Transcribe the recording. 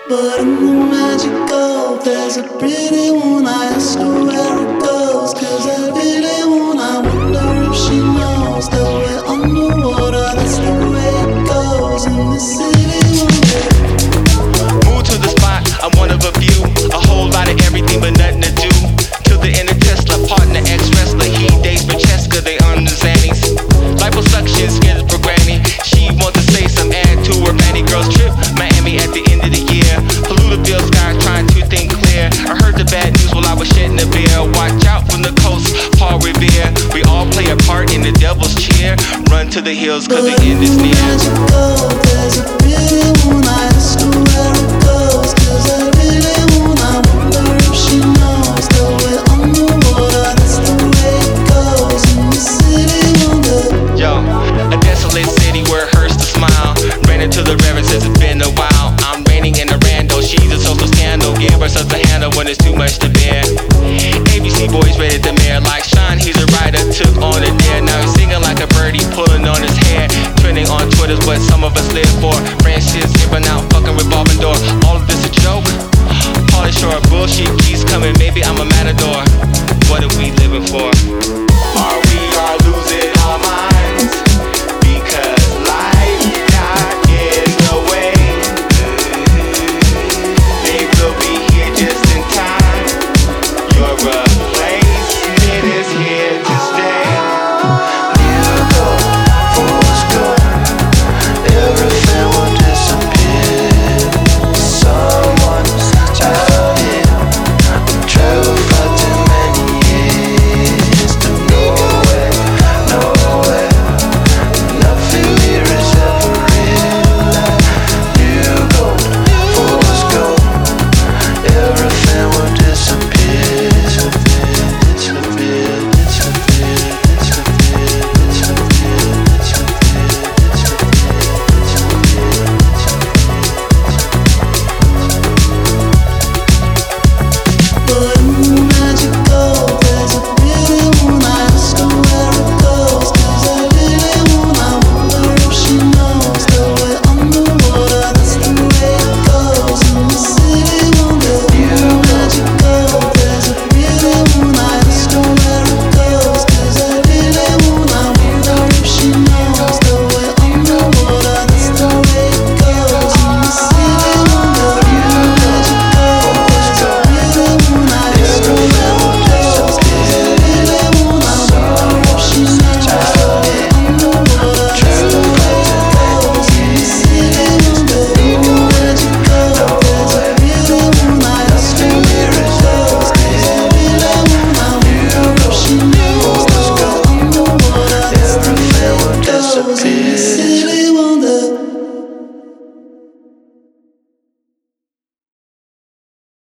But in the magical, there's a pretty one. I ask her where it goes, 'cause I really wanna wonder if she knows that we're underwater. That's the way it goes in the city one day. Move to the spot, I'm one of a few. A whole lot of everything but nothing to do. Till the end of Tesla, partner, ex-wrestler. He dates Francesca, they on the Xannies. Liposuction, skin for granny. She wants to say some add to her fanny. Girls trip, Miami at the end of the year. Polluted sky, trying to think clear. I heard the bad news while I was shedding a beer. Watch out from the coast, Paul Revere. We all play a part in the devil's cheer. Run to the hills, 'cause the end is near. There's a pretty one. I ask her where it goes, 'cause I really wanna wonder if she knows that we're underwater. That's the way it goes in the city one day. Yo, a desolate city where it hurts to smile. Ran into the reverend since it's been a while. I'm reigning in the rando, she's a social scandal. Give her such a handle when it's too much to bear. ABC boys ready to mayor like Sean, he's a writer, took on a dare. Now he's singing like a birdie, pulling on his hair. Trending on Twitter's what some of us live for. Branches giving out, fucking revolving door. All of this a joke? Pauly Shore, bullshit keeps coming, maybe I'm a matador. What are we living for?